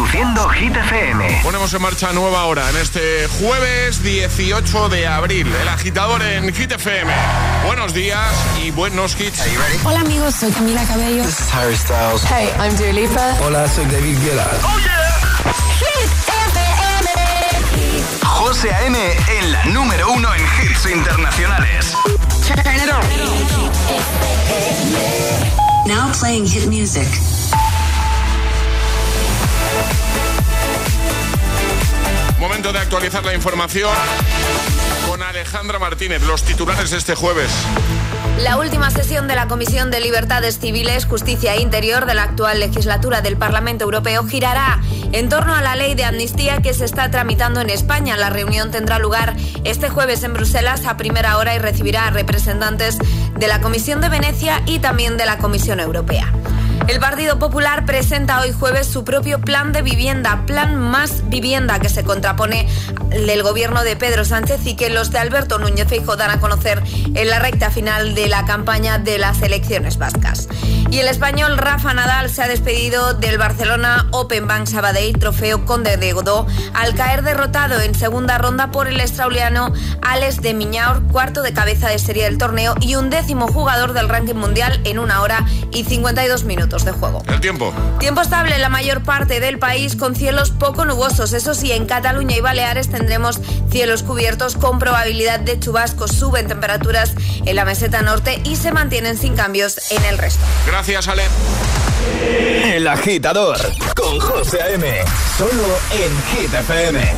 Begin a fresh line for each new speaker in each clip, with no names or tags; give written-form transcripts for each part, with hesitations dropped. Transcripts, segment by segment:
Reproduciendo Hit FM.
Ponemos en marcha nueva hora en este jueves 18 de abril. El agitador en Hit FM. Buenos días y buenos hits.
Hola amigos, soy Camila Cabello.
This is Harry Styles.
Hey, I'm Dua Lipa.
Hola, soy David Guetta.
¡Oh, yeah!
Hit FM.
José A.M. en la número 1 en hits internacionales.
Turn it on.
Now playing hit music.
Momento de actualizar la información con Alejandra Martínez. Los titulares de este jueves.
La última sesión de la Comisión de Libertades Civiles, Justicia e Interior de la actual legislatura del Parlamento Europeo girará en torno a la ley de amnistía que se está tramitando en España. La reunión tendrá lugar este jueves en Bruselas a primera hora y recibirá a representantes de la Comisión de Venecia y también de la Comisión Europea. El Partido Popular presenta hoy jueves su propio plan de vivienda, Plan Más Vivienda, que se contrapone del gobierno de Pedro Sánchez y que los de Alberto Núñez Feijóo dan a conocer en la recta final de la campaña de las elecciones vascas. Y el español Rafa Nadal se ha despedido del Barcelona Open Bank Sabadell Trofeo Conde de Godó al caer derrotado en segunda ronda por el australiano Alex de Minaur, cuarto de cabeza de serie del torneo y 11º jugador del ranking mundial en 1 hora y 52 minutos de juego.
El tiempo.
Tiempo estable en la mayor parte del país con cielos poco nubosos. Eso sí, en Cataluña y Baleares tendremos cielos cubiertos con probabilidad de chubascos. Suben temperaturas en la meseta norte y se mantienen sin cambios en el resto.
Gracias, Ale.
El agitador con José A.M. Solo en Hit FM.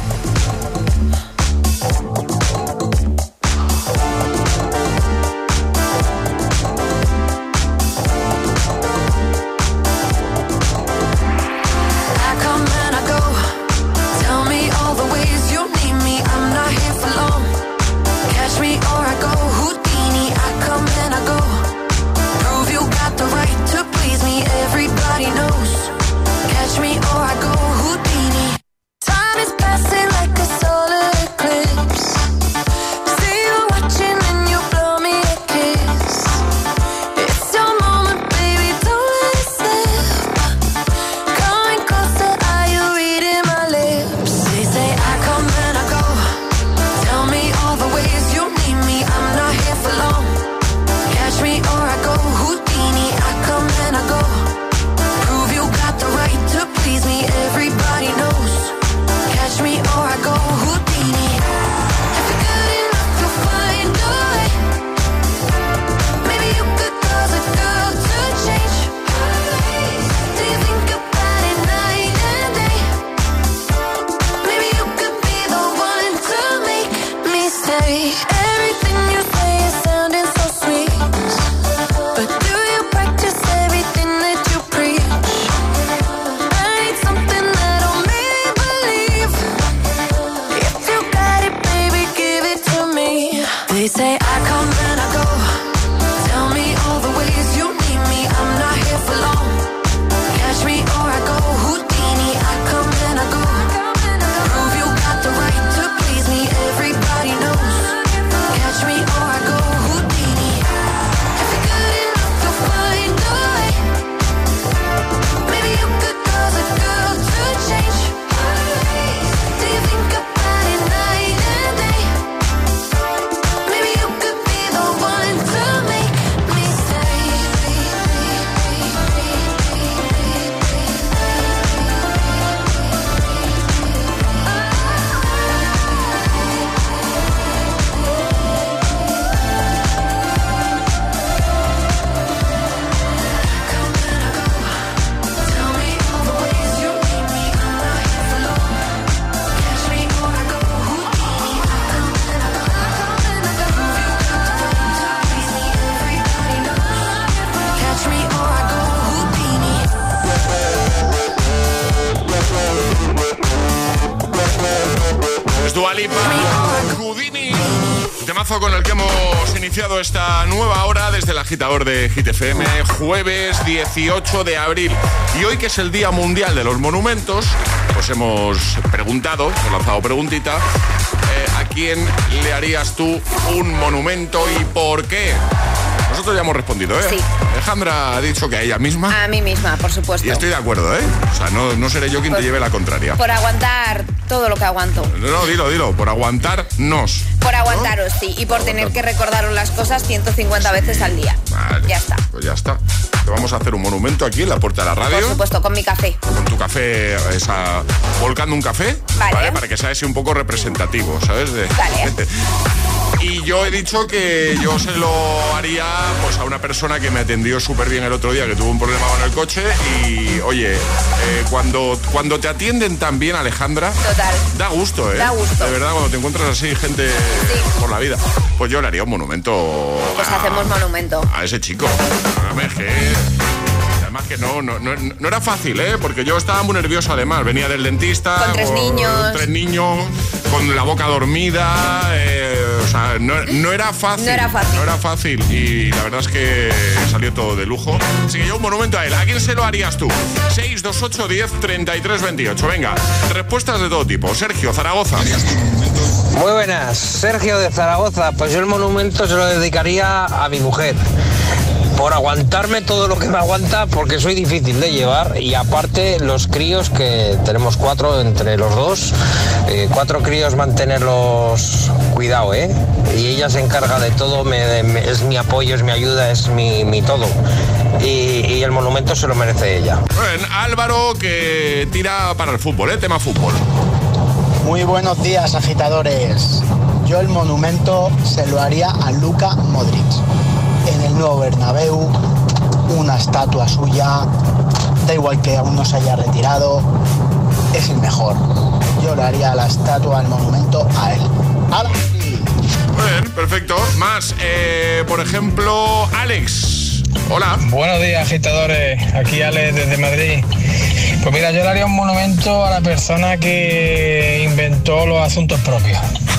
Dua Lipa, Houdini, temazo con el que hemos iniciado esta nueva hora desde el agitador de Hit FM, jueves 18 de abril. Y hoy, que es el Día Mundial de los Monumentos, pues hemos lanzado preguntita, ¿a quién le harías tú un monumento y por qué? nosotros ya hemos respondido, ¿eh?
Sí.
Alejandra ha dicho que a ella misma.
A mí misma, por supuesto.
Y estoy de acuerdo, ¿eh? O sea, no seré yo quien te lleve la contraria.
Por aguantar todo lo que aguanto.
No, dilo, por aguantarnos.
Por aguantaros, sí. Y por tener que recordaros las cosas 150 veces al día.
Vale.
Ya está.
Pues ya está. Te vamos a hacer un monumento aquí en la puerta de la radio.
Por supuesto, con mi café.
Con tu café, volcando un café.
Vale.
Para que sea así un poco representativo, ¿sabes?
Vale.
Y yo he dicho que yo se lo haría pues a una persona que me atendió súper bien el otro día, que tuvo un problema con el coche. Y, oye, cuando te atienden tan bien, Alejandra,
total,
da gusto, ¿eh?
Da gusto.
De verdad, cuando te encuentras así, gente por la vida. Pues yo le haría un monumento.
Pues hacemos monumento.
A ese chico. Además que no era fácil, ¿eh? Porque yo estaba muy nervioso además. Venía del dentista.
Con tres niños,
con la boca dormida. O sea, no era fácil. No era fácil. Y la verdad es que salió todo de lujo. Así que yo un monumento a él. ¿A quién se lo harías tú? 628 10 33 28. Venga, respuestas de todo tipo. Sergio, Zaragoza.
Muy buenas, Sergio de Zaragoza. Pues yo el monumento se lo dedicaría a mi mujer. Por aguantarme todo lo que me aguanta, porque soy difícil de llevar. Y aparte los críos, que tenemos 4 entre los dos, 4 críos, mantenerlos, cuidado, y ella se encarga de todo, es mi apoyo, es mi ayuda, es mi todo. Y el monumento se lo merece ella.
Bueno, Álvaro, que tira para el fútbol, tema fútbol.
Muy buenos días, agitadores. Yo el monumento se lo haría a Luka Modric. En el nuevo Bernabéu, una estatua suya, da igual que aún no se haya retirado, es el mejor. Yo le haría la estatua, el monumento a él. ¡Hala!
Muy bien, perfecto. Más, por ejemplo, Alex. Hola.
Buenos días, agitadores. Aquí Alex desde Madrid. Pues mira, yo le haría un monumento a la persona que inventó los asuntos propios.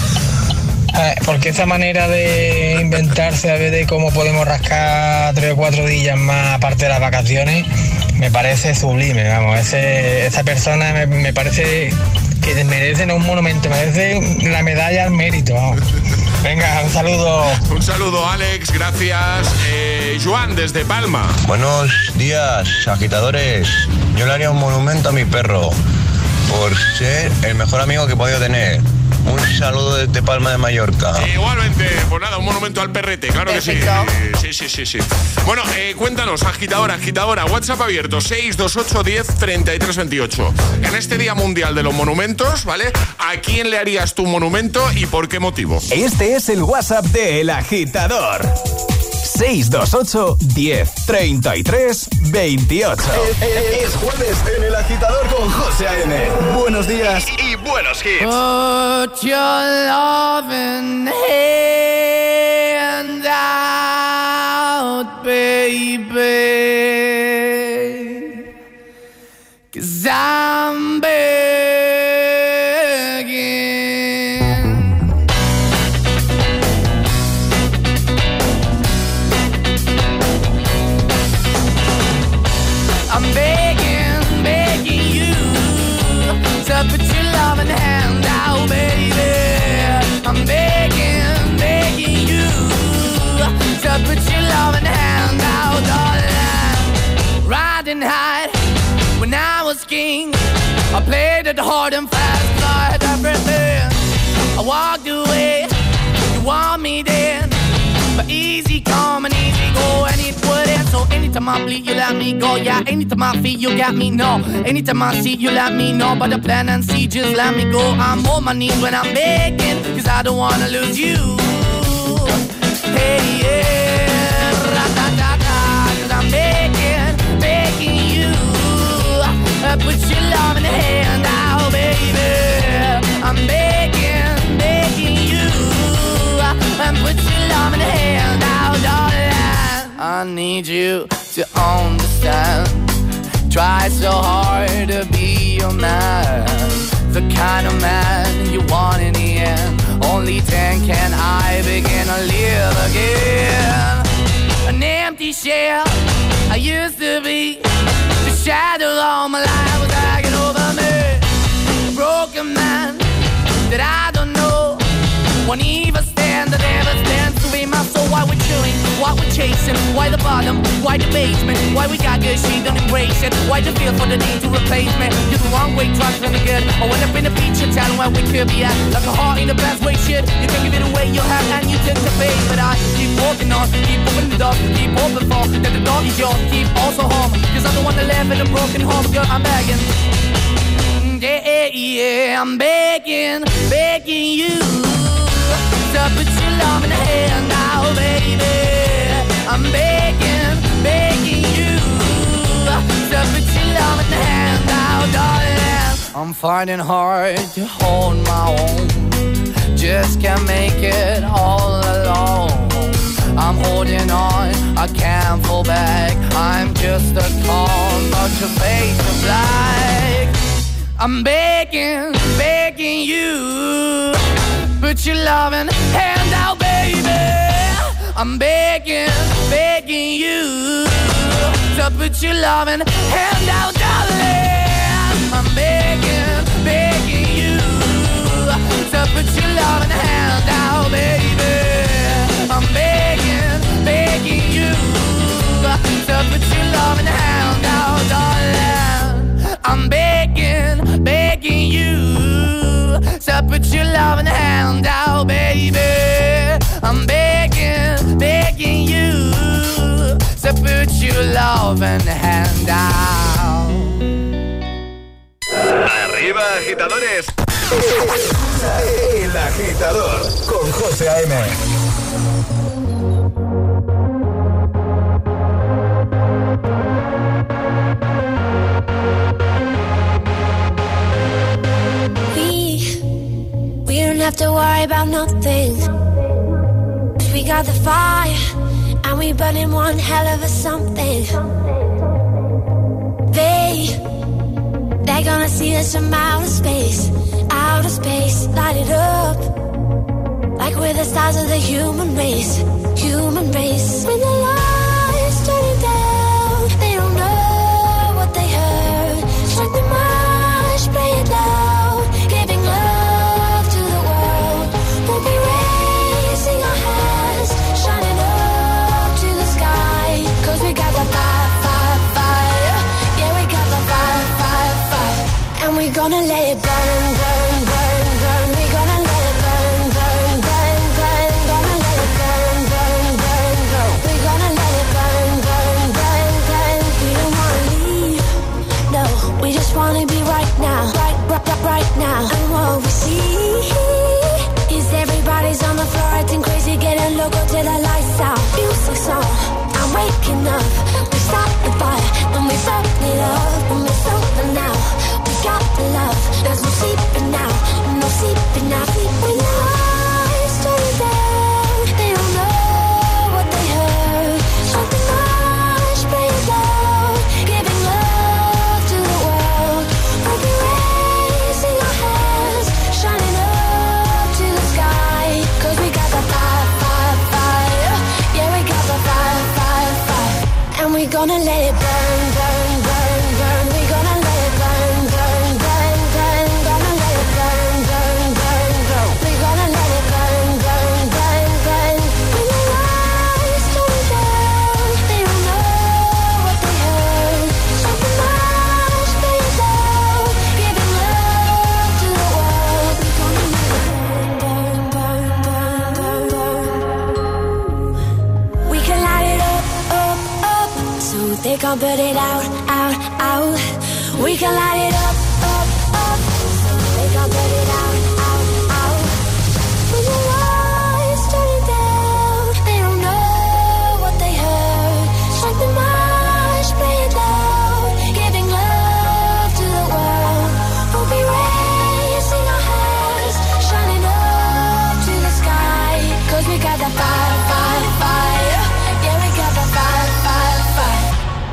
Porque esa manera de inventarse a ver de cómo podemos rascar 3 o 4 días más aparte de las vacaciones, me parece sublime, vamos. Esa persona me parece que merece no un monumento, merece la medalla al mérito, vamos. Venga, un saludo.
Un saludo, Alex, gracias. Joan, desde Palma.
Buenos días, agitadores. Yo le haría un monumento a mi perro por ser el mejor amigo que he podido tener. Un saludo desde Palma de Mallorca.
Igualmente, pues nada, un monumento al perrete, claro. Perfecto. Que sí. Bueno, cuéntanos, agitadora, WhatsApp abierto, 628 10 33 28. En este Día Mundial de los Monumentos, ¿vale? ¿A quién le harías tu monumento y por qué motivo?
Este es el WhatsApp de El Agitador. 628 10 33 28. Es jueves en El Agitador con José A.M. Buenos días y buenos hits.
Put your loving hand out, baby, 'cause I'm begging. I'm begging you to put your loving hand out, baby. I'm begging you to put your loving hand out, darling. Riding high when I was king, I played it hard and fast, I had everything. I walked away, you want me then, but easy come and easy go, and it wouldn't. So anytime I bleed, you let me go. Yeah, anytime I feel, you got me, no. Anytime I see, you let me know. But the plan and see, just let me go. I'm on my knees when I'm begging, 'cause I don't wanna lose you. Hey, yeah, ra-da-da-da, 'cause I'm begging you. Put your love in the hand out, baby. I'm begging you. And put your love in the hand out, darling. I need you to understand. Try so hard to be your man, the kind of man you want in the end. Only then can I begin to live again. An empty shell I used to be, the shadow all my life was dragging over me. A broken man that I don't know, won't even stand, that never stands to be my soul. Why we're chewing, why what we're chasing? Why the bottom? Why the basement? Why we got good, she don't embrace it? Why the feel for the need to replace me? You're the wrong way, trying to be good. I went up in a feature town where we could be at. Like a heart in the best way, shit. You can give it away, you have, and you take the bait. But I keep walking on, keep opening the door, keep open for that the door is yours, keep also home. Cause I'm the one that live in a broken home, girl, I'm begging. Yeah, yeah, I'm begging, begging you to put your love in the hand now, baby. I'm begging, begging you to put your love in the hand now, darling. I'm finding hard to hold my own, just can't make it all alone. I'm holding on, I can't fall back. I'm just a call, but your face is black. I'm begging, begging you, put your loving hand out, baby. I'm begging, begging you, to put your loving hand out, darling. I'm begging, begging you, to put your loving hand out, baby. I'm begging, begging you, to put your loving hand out, darling. I'm begging, begging you, to put your loving hand out, baby. I'm begging, begging you, to put your loving hand out.
Arriba, agitadores. El Agitador con José A.M.
We don't have to worry about nothing. We got the fire and we burning one hell of a something. They're gonna see us from outer space, light it up like we're the stars of the human race, human race. When the lights turning down, they don't know what they heard. Strike the march, play it loud, giving love to the world. We'll be raising our hands, shining up to the sky. 'Cause we got the fire, fire, fire. Yeah, we got the fire, fire, fire. And we're gonna let it burn, burn, burn, burn. We're gonna let it burn, burn, burn, burn. Gonna let it burn, burn, burn, burn. We're gonna let it burn, burn, burn, burn. We don't wanna leave, no. We just wanna be right now, right now. And what we see is everybody's on the floor acting crazy, getting loco till the lights out. Music's on, I'm waking up. We stop the fire, when we burn it up, when we're sober now. We got the love, there's no sleeping now, no sleeping now. When the lights turn down, they don't know what they heard. Something much, play it loud, giving love to the world. We'll be raising our hands, shining up to the sky. 'Cause we got the fire, fire, fire. Yeah, we got the fire, fire, fire. And we're gonna let it burn, burn, burn, burn. We're gonna let it burn, burn, burn, burn. Gonna let it burn, burn, burn, burn. We're gonna let it burn, burn, burn, burn. When the lights turn down, they don't know what they heard. Something much, play it loud, giving love to the world. We're gonna let it burn, burn, burn, burn, burn. We can light it up, up, up, so they can't put it out, out, out. We can light it up, up, up, so they can't put it out, out, out. When the lights turn down, they don't know what they heard. Strike the march, play it loud, giving love to the world. We'll be raising our hands, shining up to the sky. 'Cause we got the fire, fire, fire. Yeah, we got the fire, fire, fire.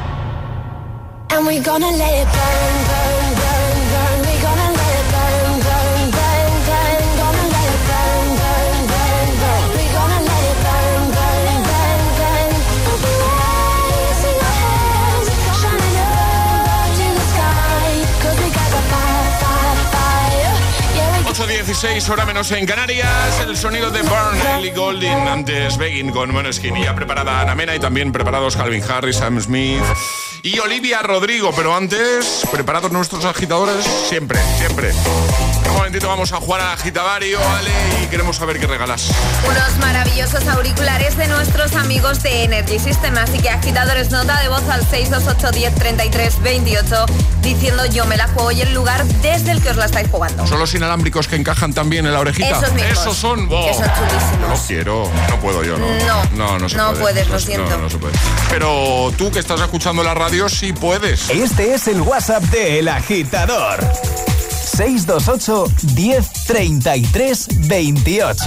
And we're gonna let it burn, burn, burn, burn. We're gonna let it burn, burn, burn, burn. Gonna let it burn, burn, burn, burn. We're gonna let it burn, burn, burn, burn. We'll be raising our hands, shining up to the sky. 'Cause we got the fire, fire, fire. Yeah, we got
8 8:16, hora menos en Canarias. El sonido de Burn, Ellie Goulding, antes Begging con Måneskin. Y ya preparada Ana Mena y también preparados Calvin Harris, Sam Smith y Olivia Rodrigo. Pero antes, preparados nuestros agitadores, siempre. En un momentito vamos a jugar al agitavario, ¿vale? Y queremos saber qué regalas.
Unos maravillosos auriculares de nuestros amigos de Energy System. Así que agitadores, nota de voz al 628 10 33 28 diciendo yo me la juego y el lugar desde el que os la estáis jugando.
¿Son los inalámbricos que encajan también en la orejita?
Esos mismos.
Esos son.
Que son chulísimos.
No quiero, no puedo yo, ¿no? No se puede.
No puedes, lo siento.
No se puede. Pero tú que estás escuchando la radio, sí puedes.
Este es el WhatsApp de El Agitador. 628 10 33 28.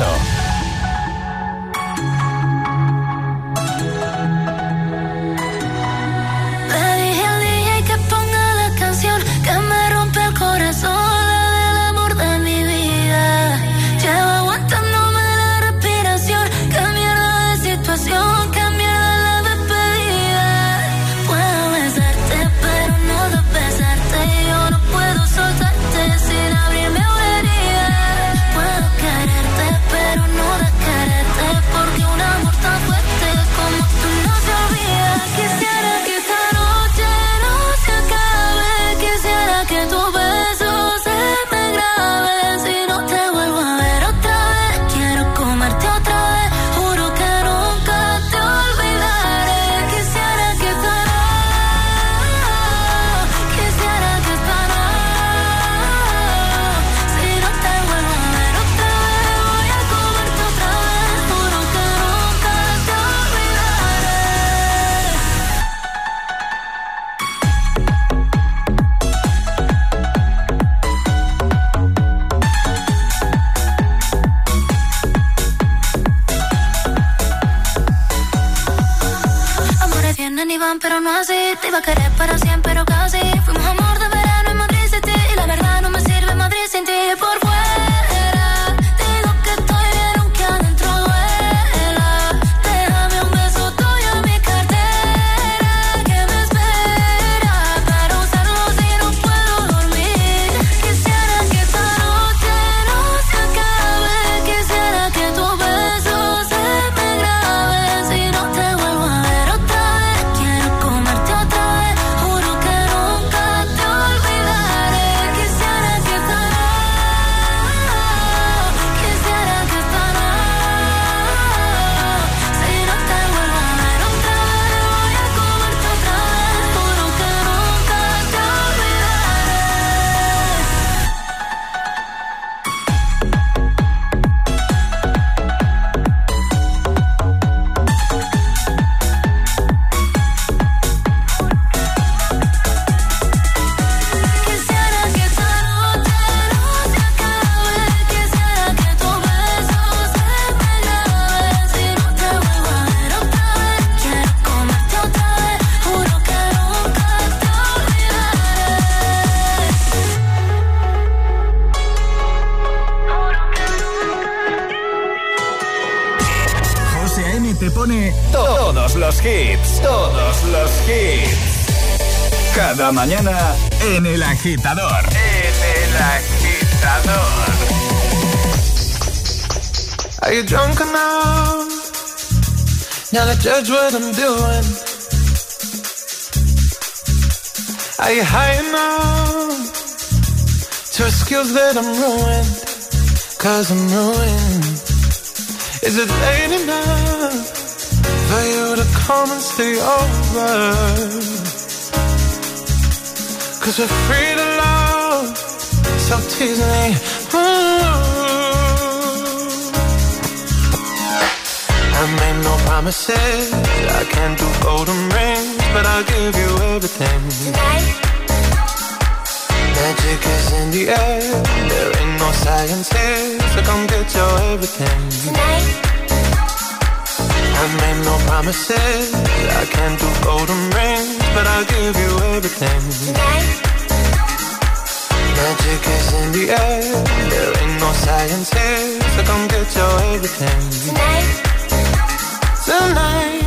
Pero no así, te iba a querer para siempre, pero casi. Fuimos amor de verano en Madrid City y la verdad no me sirve Madrid sin ti. Por fuera digo que estoy bien aunque adentro duela. Déjame un beso tuyo en mi cartera que me espera para usarlo si no puedo dormir. Quisiera que esta noche no se acabe. Quisiera que tu beso se me grabe. Si no te vuelvo a ver otra vez, quiero comerte otra vez. Juro que nunca te olvidaré. Quisiera que esta si no te vuelvo a ver otra vez, voy a comerte otra vez. Juro que nunca te Quisiera que esta noche no se acabe. Quisiera que tu beso se me grabe. Si no te vuelvo a ver otra vez, quiero comerte otra vez. Juro que nunca te
José A.M. te pone todos los hits. Todos los hits. Cada mañana en El Agitador. En El Agitador.
Are you drunk enough now to judge what I'm doing? Are you high enough to excuse that I'm ruined? 'Cause I'm ruined. Is it late enough for you to come and stay over? 'Cause we're free to love, so tease me. I made no promises, I can't do golden rings, but I'll give you everything.
Tonight,
Magic is in the air, there ain't no science here, so come get your everything.
tonight,
I made no promises, I can't do golden rings, but I'll give you everything.
tonight,
Magic is in the air, there ain't no science here, so come get your everything.
tonight.
Tonight.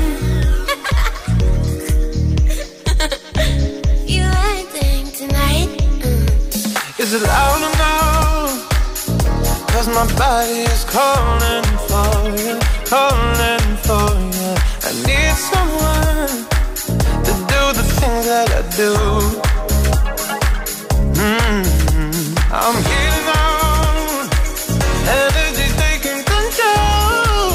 You acting tonight.
Is it loud enough
'cause my body is calling for you, calling for you. I need someone to do the things that I do. I'm healing on, energy taking control.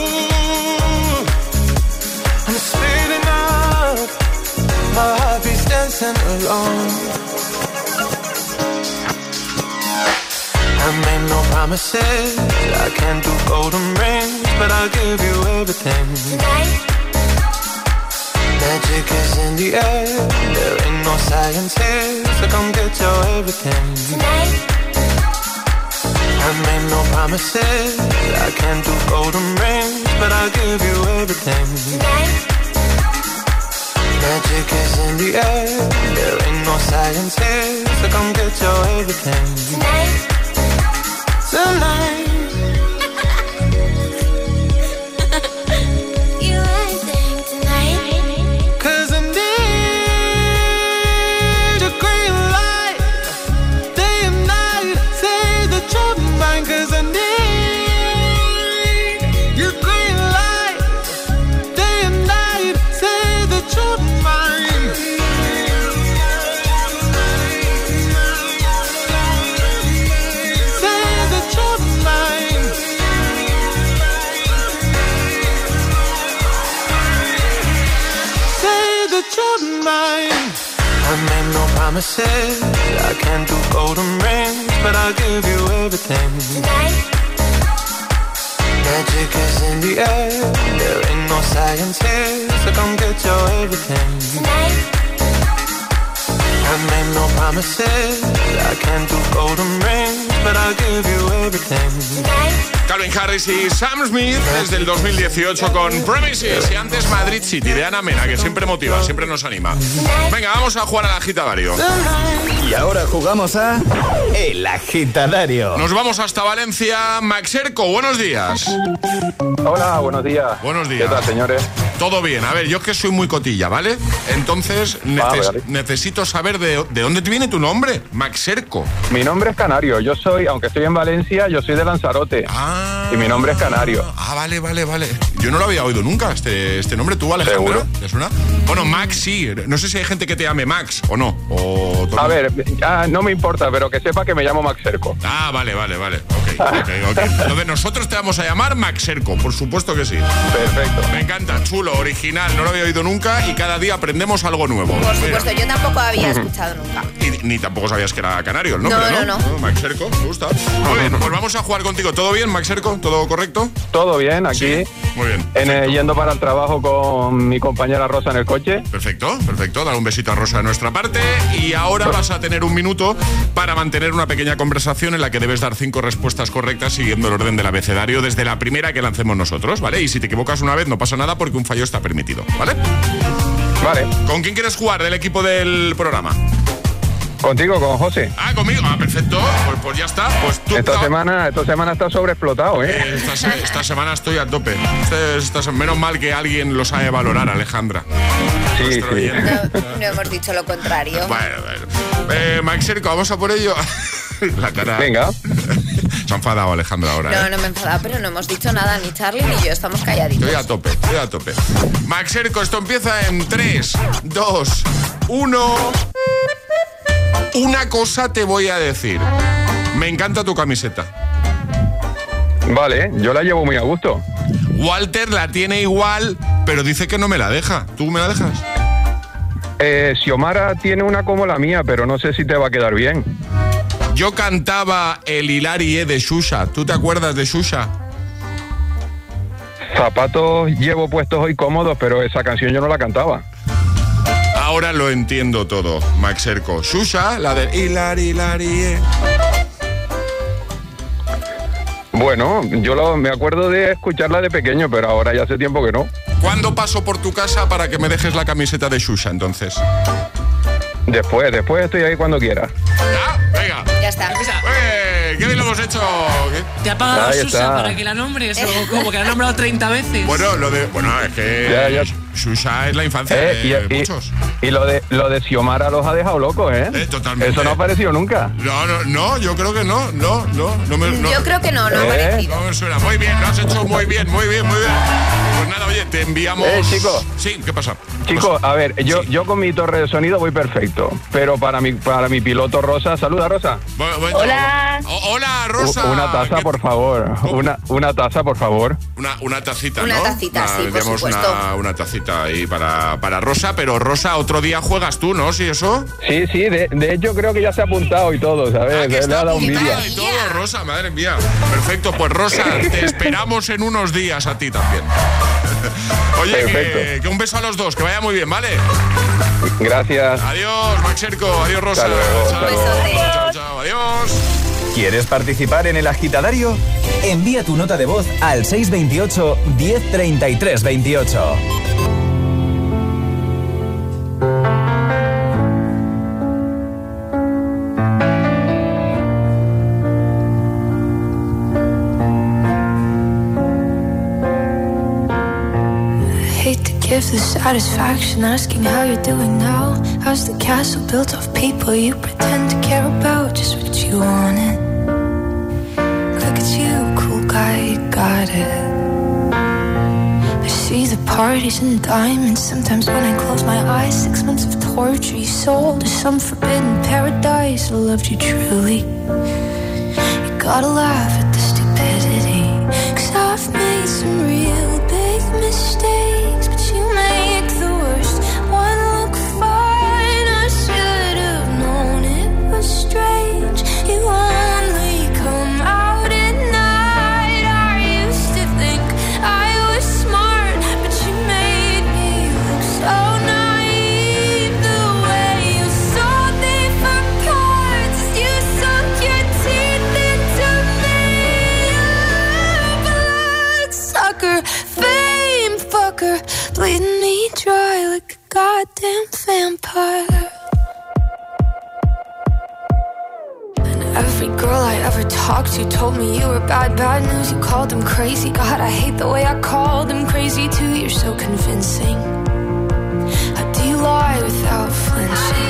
I'm speeding up, my heart beats dancing alone. I made no promises, I can't do golden rings, but I'll give you everything. Tonight. Magic is in the air, there ain't no science here, so come get your everything. Tonight. I made no promises, I can't do golden rings, but I'll give you everything. Tonight. Magic is in the air, there ain't no science here, so come get your everything. Tonight. Tonight. You everything tonight. 'Cause I need a green light, day and night, say that you're mine. 'Cause I need your green light, day and night, say that you're mine. Say that you're mine. Say that you're mine. I made no promises, I can't do golden rings, but I'll give you everything. Tonight. Magic is in the air, there ain't no science here, so come get your everything. Tonight. I made no promises, I can't do golden rings, but I'll give you everything. Tonight.
Calvin Harris y Sam Smith desde el 2018 con Promises. Y antes Madrid City de Ana Mena, que siempre motiva, siempre nos anima. Venga, vamos a jugar al agitadario.
Y ahora jugamos a El Agitadario.
Nos vamos hasta Valencia. Max Erco, buenos días.
Hola, buenos días.
Buenos días.
¿Qué tal, señores?
Todo bien. A ver, yo es que soy muy cotilla, ¿vale? Entonces necesito saber de dónde te viene tu nombre, Max Erco.
Mi nombre es Canario. Yo soy, aunque estoy en Valencia, yo soy de Lanzarote. Y mi nombre es Canario.
Vale. Yo no lo había oído nunca, este nombre. ¿Tú, Alejandro?
¿Seguro?
¿Te suena? Bueno, Max sí. No sé si hay gente que te llame Max o no.
A ver, no me importa, pero que sepa que me llamo Max Erco.
Vale. Ok. Entonces nosotros te vamos a llamar Max Erco, por supuesto que sí.
Perfecto.
Me encanta, chulo, original, no lo había oído nunca y cada día aprendemos algo nuevo.
Por supuesto, yo tampoco había escuchado nunca.
Y ni tampoco sabías que era canario el nombre, ¿no?
No.
Max Erco, me gusta. Muy bien, pues vamos a jugar contigo. ¿Todo bien, Max Erco? ¿Todo correcto?
Todo bien, aquí.
Sí, muy bien.
Yendo para el trabajo con mi compañera Rosa en el coche.
Perfecto. Dar un besito a Rosa de nuestra parte. Y ahora vas a tener un minuto para mantener una pequeña conversación en la que debes dar 5 respuestas correctas siguiendo el orden del abecedario desde la primera que lancemos nosotros, ¿vale? Y si te equivocas una vez no pasa nada porque un fallo está permitido, ¿vale?
Vale.
¿Con quién quieres jugar del equipo del programa?
Contigo, con José.
Conmigo. Perfecto. Pues ya está. Pues tú
esta semana está sobreexplotado, ¿eh?
Esta semana estoy a tope. Menos mal que alguien lo sabe valorar, Alejandra.
Sí.
No hemos dicho lo contrario.
Bueno. Max Erco, vamos a por ello. La cara.
Venga.
Se ha enfadado Alejandra ahora.
No me he enfadado, pero no hemos dicho nada, ni Charlie ni yo, estamos calladitos.
Estoy a tope. Max Erco, esto empieza en 3, 2, 1. Una cosa te voy a decir. Me encanta tu camiseta.
Vale, yo la llevo muy a gusto.
Walter la tiene igual, pero dice que no me la deja. ¿Tú me la dejas?
Xiomara tiene una como la mía, pero no sé si te va a quedar bien.
Yo cantaba el Hilarie de Xuxa. ¿Tú te acuerdas de Xuxa?
Zapatos llevo puestos hoy cómodos, pero esa canción yo no la cantaba.
Ahora lo entiendo todo, Max Erco. Xuxa, la de Hilarie.
Bueno, yo me acuerdo de escucharla de pequeño, pero ahora ya hace tiempo que no.
¿Cuándo paso por tu casa para que me dejes la camiseta de Xuxa, entonces?
Después estoy ahí cuando quieras.
Venga.
Ya está.
¿Qué bien lo hemos hecho? ¿Qué?
¿Te ha pagado Xuxa para que la nombres o como que la ha nombrado 30 veces?
Bueno, es que... Xuxa es la infancia de muchos.
Y lo de Xiomara los ha dejado locos, ¿eh?
Totalmente.
Eso no ha aparecido nunca.
No, yo creo que no.
Yo creo que no ha aparecido.
No me suena. Muy bien, lo has hecho muy bien. Pues nada, oye, te enviamos...
chicos.
Sí, ¿qué pasa?
Chicos, a ver, yo con mi torre de sonido voy perfecto, pero para mi piloto Rosa, saluda Rosa.
Hola.
Hola, Rosa.
Una taza, por favor. Una taza, por favor.
Una tacita, ¿no?
Una tacita, sí, por supuesto.
Una tacita ahí para Rosa, pero Rosa, otro día juegas tú, ¿no? ¿Sí, eso?
Sí, de hecho creo que ya se ha apuntado y todo, ¿sabes?
Le ha dado
un vídeo.
Y todo, Rosa, madre mía. Perfecto, pues Rosa, te esperamos en unos días a ti también. Oye, que un beso a los dos, que vaya muy bien, ¿vale?
Gracias.
Adiós, Maxerco, adiós, Rosa. Chao, adiós.
¿Quieres participar en el agitadario? Envía tu nota de voz al 628 1033 28.
Give the satisfaction asking how you're doing now. How's the castle built of people you pretend to care about? Just what you wanted. Look at you, cool guy, you got it. I see the parties and diamonds. Sometimes when I close my eyes, 6 months of torture you sold to some forbidden paradise. I loved you truly. You gotta laugh at the stupidity, 'cause I've made some real big mistakes, but you make the worst one look fine. I should have known it was strange. You only come out at night. I used to think I was smart, but you made me look so naive. The way you saw different parts as you sunk your teeth into me. Bloodsucker, fame fucker, bleeding me dry like a goddamn vampire. And every girl I ever talked to told me you were bad news. You called them crazy. God, I hate the way I called them crazy too. You're so convincing. How do you lie without flinching?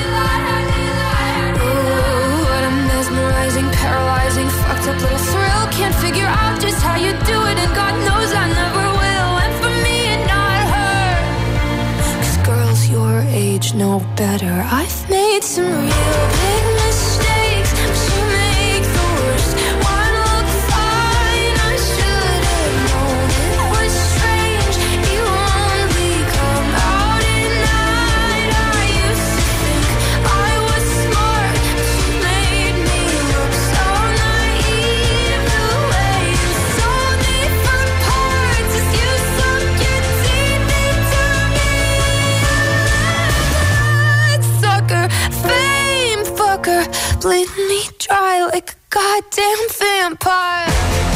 Ooh, what a mesmerizing, paralyzing, fucked up little thrill. Can't figure out just how you do it, and God knows I never will. And for me and not her, 'cause girls your age know better. I've made some real big mistakes, but you make the worst one look fine. I should have known it was strange. You only come out at night. I used to think I was smart, but you made me look so naive. The way you saw different parts as you sunk your teeth into me. Bloodsucker, fame fucker, bleeding me dry like a goddamn vampire.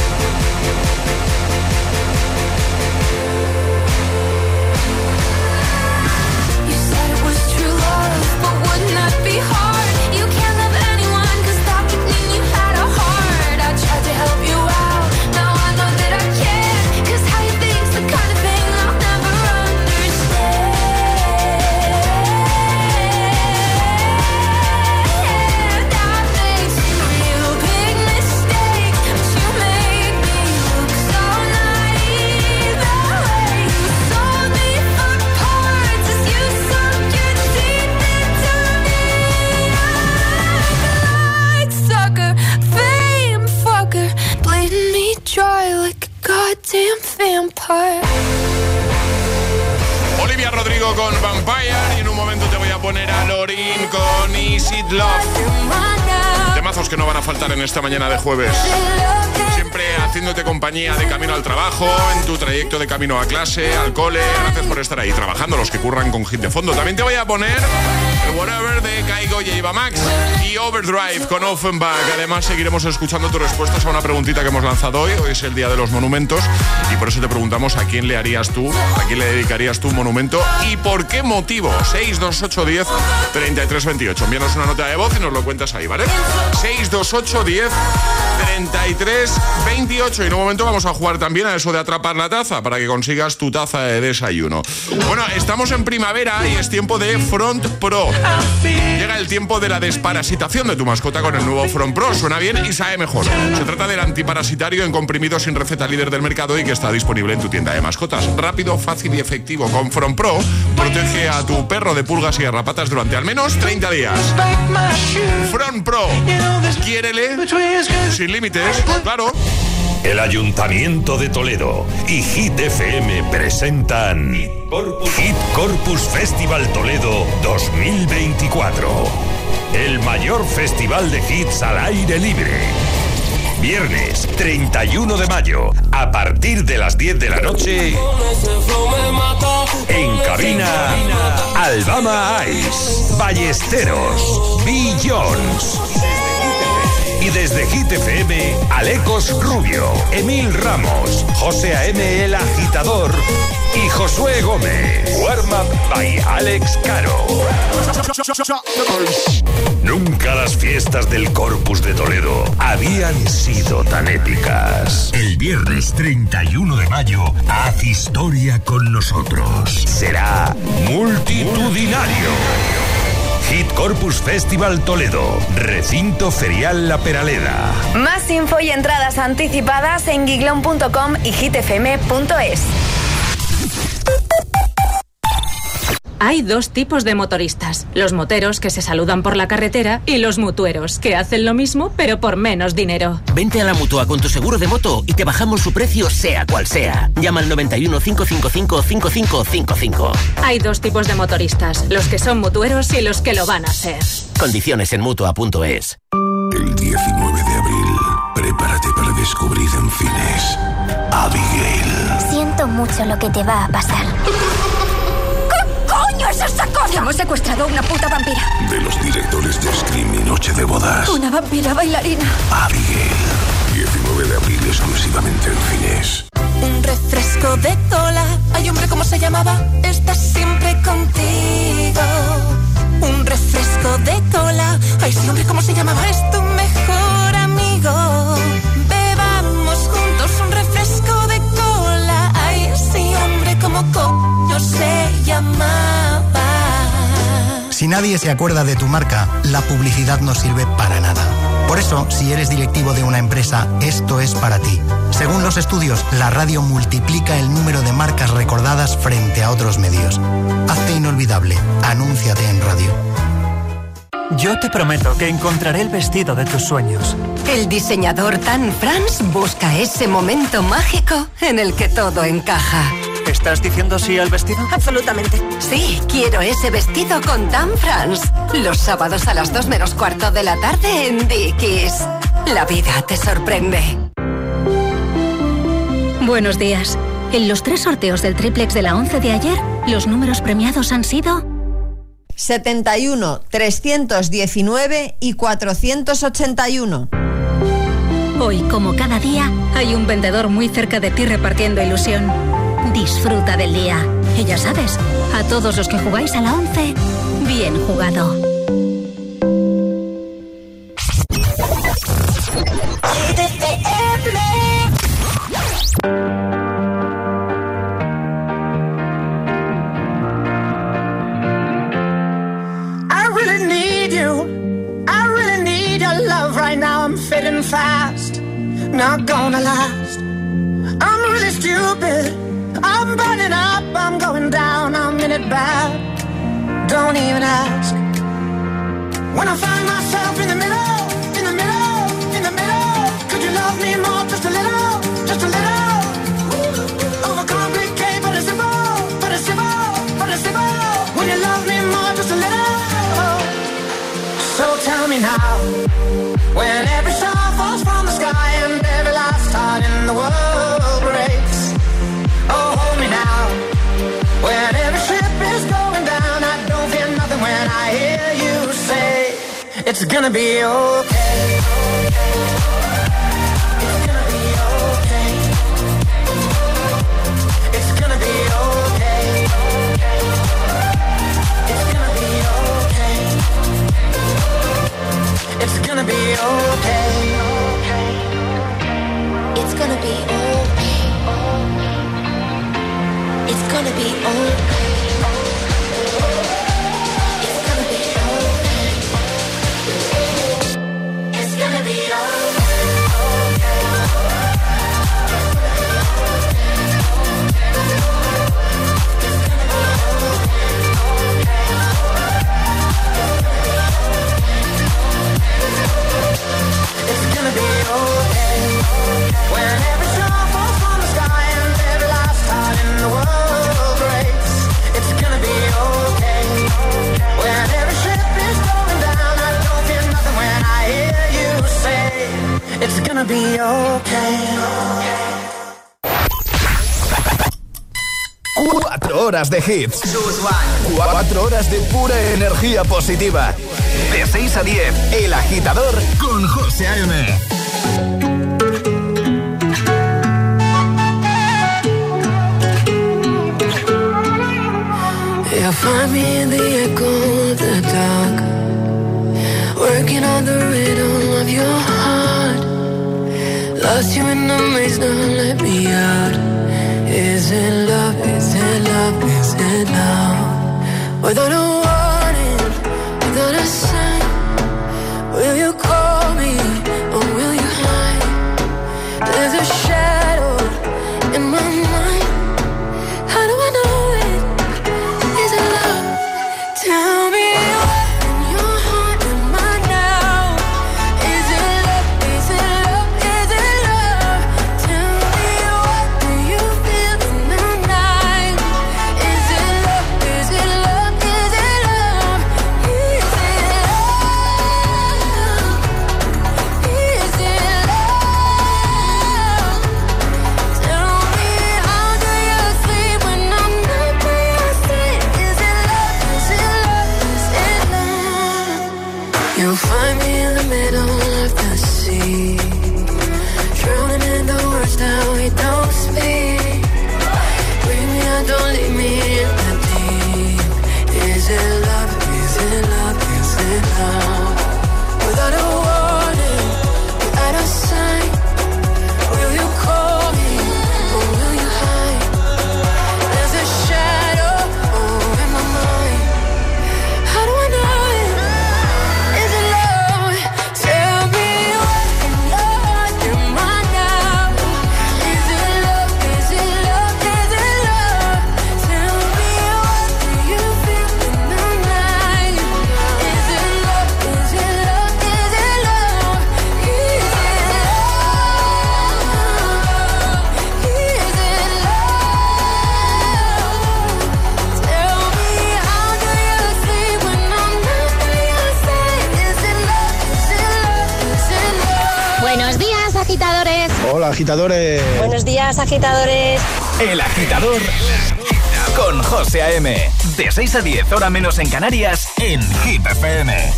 You said it was true love, but wouldn't that be hard? You can't love anyone, 'cause that would mean you had a heart. I tried to help you out, now I know that I can't, 'cause how you think's the kind of thing I'll never understand. I made some real big mistakes, but you made me look so naive. The way you saw different parts as you sunk your teeth into me. Bloodsucker, fame fucker, bleeding me dry like a goddamn vampire.
Olivia Rodrigo con Vampire, y en un momento te voy a poner a Lorin con Is It Love. Temazos que no van a faltar en esta mañana de jueves. Siempre haciéndote compañía de camino al trabajo, en tu trayecto de camino a clase, al cole. Gracias por estar ahí trabajando, los que curran con hit de fondo. También te voy a poner el Whatever de Kaigo y Eva Max y Overdrive con Offenbach. Además, seguiremos escuchando tus respuestas a una preguntita que hemos lanzado hoy. Hoy es el Día de los Monumentos y por eso te preguntamos a quién le harías tú, a quién le dedicarías tu monumento y por qué motivo. 628 10 33 28. Envíanos una nota de voz y nos lo cuentas ahí, ¿vale? 628 10 33-28. Y en un momento vamos a jugar también a eso de atrapar la taza para que consigas tu taza de desayuno. Bueno, estamos en primavera y es tiempo de Front Pro. Llega el tiempo de la desparasitación de tu mascota con el nuevo Front Pro. Suena bien y sabe mejor. Se trata del antiparasitario en comprimido sin receta líder del mercado y que está disponible en tu tienda de mascotas. Rápido, fácil y efectivo. Con Front Pro protege a tu perro de pulgas y garrapatas durante al menos 30 días. Front Pro. Quiérele sin límites, claro.
El Ayuntamiento de Toledo y Hit FM presentan Hit Corpus Festival Toledo 2024. El mayor festival de hits al aire libre. Viernes 31 de mayo, a partir de las 10 de la noche, en cabina, Alabama Ice, Ballesteros, Bill Jones. Y desde Hit FM, Alecos Rubio, Emil Ramos, José A.M. El Agitador y Josué Gómez. Warm Up by Alex Caro. Nunca las fiestas del Corpus de Toledo habían sido tan épicas. El viernes 31 de mayo, haz historia con nosotros. Será multitudinario. Hit Corpus Festival Toledo, recinto ferial La Peraleda.
Más info y entradas anticipadas en giglon.com y hitfm.es.
Hay dos tipos de motoristas: los moteros, que se saludan por la carretera, y los mutueros, que hacen lo mismo pero por menos dinero.
Vente a la Mutua con tu seguro de moto y te bajamos su precio sea cual sea. Llama al 91 555 5555.
Hay dos tipos de motoristas: los que son mutueros y los que lo van a ser.
Condiciones en Mutua.es.
El 19 de abril, prepárate para descubrir en cines Abigail.
Siento mucho lo que te va a pasar. ¿Qué coño es esa cosa? Hemos secuestrado a una puta vampira.
De los directores de Scream y Noche de Bodas.
Una vampira bailarina.
Abigail. 19 de abril exclusivamente en cines.
Un refresco de cola. Ay, hombre, ¿cómo se llamaba? Estás siempre contigo. Un refresco de cola. Ay, sí, hombre, ¿cómo se llamaba? Es tu mejor amigo. Bebamos juntos un refresco de cola. Ay, sí, hombre, ¿cómo coño se llamaba?
Si nadie se acuerda de tu marca, la publicidad no sirve para nada. Por eso, si eres directivo de una empresa, esto es para ti. Según los estudios, la radio multiplica el número de marcas recordadas frente a otros medios. Hazte inolvidable. Anúnciate en radio.
Yo te prometo que encontraré el vestido de tus sueños.
El diseñador Dan France busca ese momento mágico en el que todo encaja.
¿Estás diciendo sí al vestido?
Absolutamente. Sí, quiero ese vestido con Dan France. Los sábados a las 2 menos cuarto de la tarde en Dickies. La vida te sorprende.
Buenos días. En los 3 sorteos del triplex de la 11 de ayer, los números premiados han sido
71, 319 y 481.
Hoy, como cada día, hay un vendedor muy cerca de ti repartiendo ilusión. Disfruta del día. Y ya sabes, a todos los que jugáis a la 11, bien jugado.
Fading fast, not gonna last. I'm really stupid, I'm burning up, I'm going down, I'm in it bad. Don't even ask. When I find myself in the middle, in the middle, in the middle, could you love me more, just a little, just a little? Overcomplicate, but it's simple, but it's simple, but it's simple. When you love me more, just a little. So tell me now, when every star falls from the sky and every last heart in the world breaks. Oh, hold me now. When every ship is going down, I don't fear nothing when I hear you say it's gonna be okay. It's gonna be okay. It's gonna be okay. It's gonna be okay. It's gonna be okay.
be okay. It's gonna be it's gonna be okay.
4 horas de hits. 4 horas de pura energía positiva. De 6 a 10, El Agitador con José A.M.
You'll find me in the echo of the dark, working on the rhythm of your heart. Lost you in the maze, now let me out. Is it love, is it love, is it love? Without a warning, without a sign, will you call me or will you hide? There's a shadow in my mind. How do I know it? Is it love? Tell me what in your heart am I now? Is it love? Is it love? Is it love? Tell me what do you feel in the night? Is it love? Is it love? Is it love? Is it love? Is it love? Tell me how do you sleep when I'm not by your side? Is it love? Is it love? Is it love? You'll find me in the middle of the sea, drowning in the words that we don't speak. Bring me out, don't leave me in the deep. Is it love? Is it love? Is it love? Without a warning, without a sign, will you call me or will you hide? There's a shadow in my mind. How do I know it? Is it love? Tell me what in your heart am I now? Is it love? Is it love? Is it love? Tell me what do you feel in the night? Is it love? Is it love? Is it love? Is it love? Is it love? Tell me how do you sleep when I'm not by your side? Is it love? Is it love? Is it love?
Buenos días, agitadores.
Hola, agitadores.
Buenos días, agitadores.
El Agitador con José A.M. De 6 a 10, hora menos en Canarias, en Hit FM.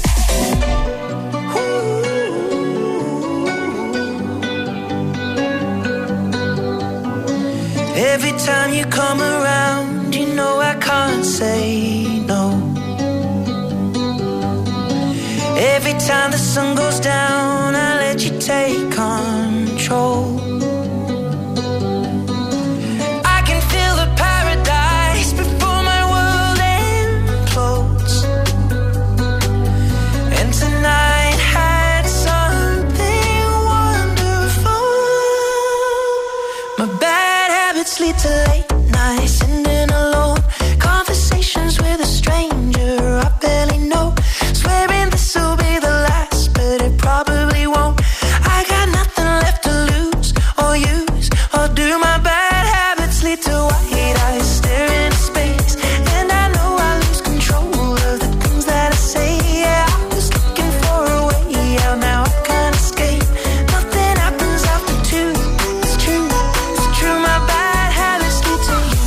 Every time you come around, you know I can't say no. Every time the sun goes down, I let you take control. I can feel the paradise before my world implodes. And tonight had something wonderful. My bad habits lead to late nights, sitting alone, conversations with a stranger I barely know, swearing this will be the last, but it probably won't. I got nothing left to lose or use or do. My bad habits lead to white eyes staring into space, and I know I lose control of the things that I say. Yeah, I was looking for a way out, now I can't escape. Nothing happens after two. It's true, it's true. My bad habits lead to you.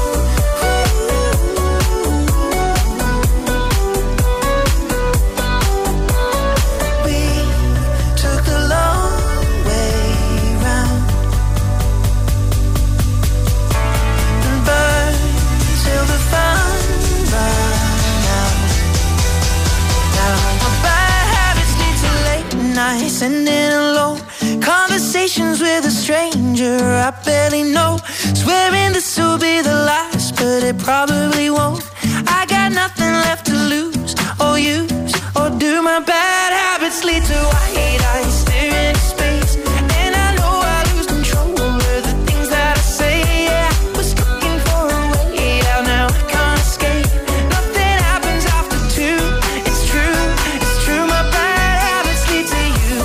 We took the long way round and burned till the fun ran out. Now my bad habits lead to late nights, sitting alone, conversations with a stranger I barely know, swearing this will be the last, but it probably won't. I got nothing left to lose or use, or do my bad habits lead to white eyes staring into space? And I know I lose control over the things that I say. Yeah, I was looking for a way out, now I can't escape. Nothing happens after two. It's true, my bad habits lead to you.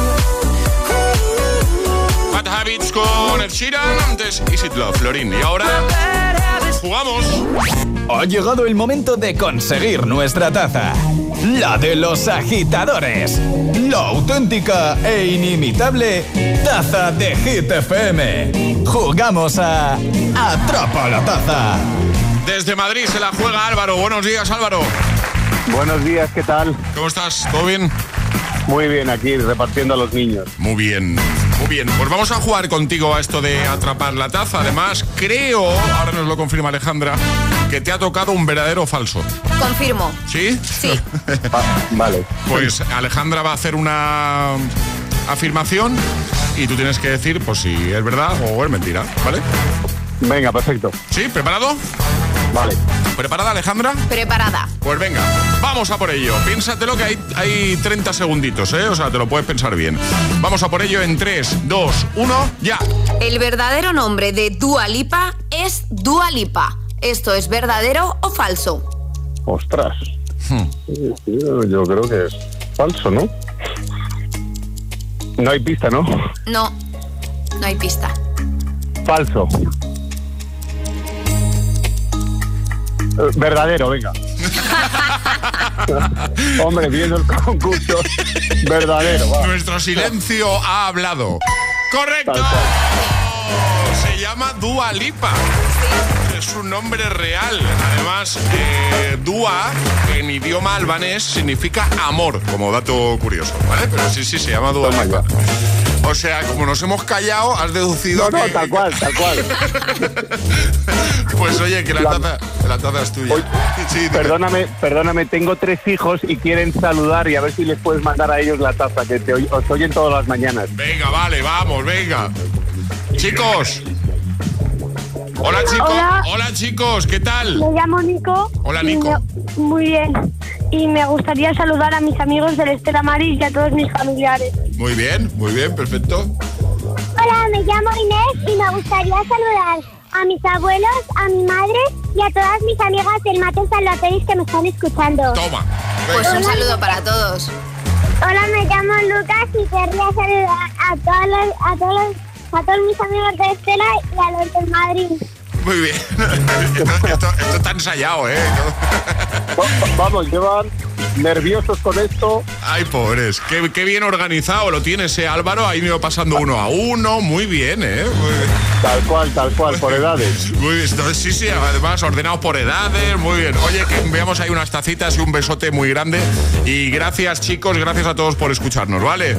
Bad Habits con Ed Sheeran, antes Is It Love, Florin. Y ahora jugamos.
Ha llegado el momento de conseguir nuestra taza. La de los agitadores. La auténtica e inimitable taza de Hit FM. Jugamos a Atrapa la Taza.
Desde Madrid se la juega Álvaro. Buenos días, Álvaro.
Buenos días, ¿qué tal?
¿Cómo estás? ¿Todo bien?
Muy bien, aquí repartiendo a los niños.
Muy bien. Muy bien, pues vamos a jugar contigo a esto de atrapar la taza. Además, creo, ahora nos lo confirma Alejandra, que te ha tocado un verdadero o falso.
Confirmo.
¿Sí?
Sí.
Vale.
Pues Alejandra va a hacer una afirmación y tú tienes que decir pues si es verdad o es mentira, ¿vale?
Venga, perfecto.
¿Sí? ¿Preparado?
Vale.
¿Preparada, Alejandra?
Preparada.
Pues venga, vamos a por ello. Piénsatelo que hay 30 segunditos, ¿eh? O sea, te lo puedes pensar bien. Vamos a por ello en 3, 2, 1, ya.
El verdadero nombre de Dua Lipa es Dua Lipa. ¿Esto es verdadero o falso?
Ostras. Yo creo que es falso, ¿no? No hay pista, ¿no?
No hay pista.
Falso. Verdadero, venga. Hombre, viendo el concurso. Verdadero, va.
Nuestro silencio ha hablado. ¡Correcto! Se llama Dua Lipa. Es un nombre real. Además, Dua en idioma albanés significa amor, como dato curioso, ¿vale? Pero sí, se llama Dua Lipa. O sea, como nos hemos callado, has deducido
que... No, tal cual.
Pues oye, que la taza es tuya.
Sí, perdóname, tengo 3 hijos y quieren saludar y a ver si les puedes mandar a ellos la taza, que os oyen todas las mañanas.
Venga, vale, vamos, venga. Chicos. Hola, chicos. Hola, chicos, ¿qué tal?
Me llamo Nico.
Hola, Nico.
Muy bien. Y me gustaría saludar a mis amigos del Estela Maris y a todos mis familiares.
Muy bien, perfecto.
Hola, me llamo Inés y me gustaría saludar a mis abuelos, a mi madre y a todas mis amigas del Maten Salvateris que me están escuchando.
Toma.
Pues un saludo para todos.
Hola, me llamo Lucas y querría saludar a todos mis amigos de Estela y a los del Madrid.
Muy bien. Esto está ensayado, ¿eh?
Vamos, llevan nerviosos con esto.
Ay, pobres. Qué bien organizado lo tienes, Álvaro. Ahí me va pasando uno a uno. Muy bien, ¿eh? Muy bien.
Tal cual, por edades.
Muy bien. Sí, además ordenados por edades. Muy bien. Oye, que veamos ahí unas tacitas y un besote muy grande. Y gracias, chicos, gracias a todos por escucharnos, ¿vale?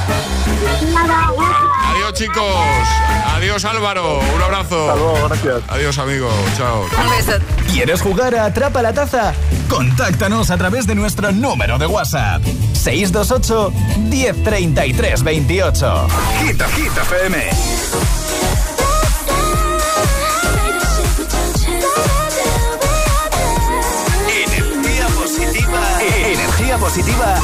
Adiós, chicos. Adiós, Álvaro. Un abrazo.
Hasta luego, gracias.
Adiós, amigo. Chao.
Un beso.
¿Quieres jugar a Atrapa la Taza? Contáctanos a través de nuestro número de WhatsApp. 628 1033 28. Hit FM. Energía positiva. Energía positiva.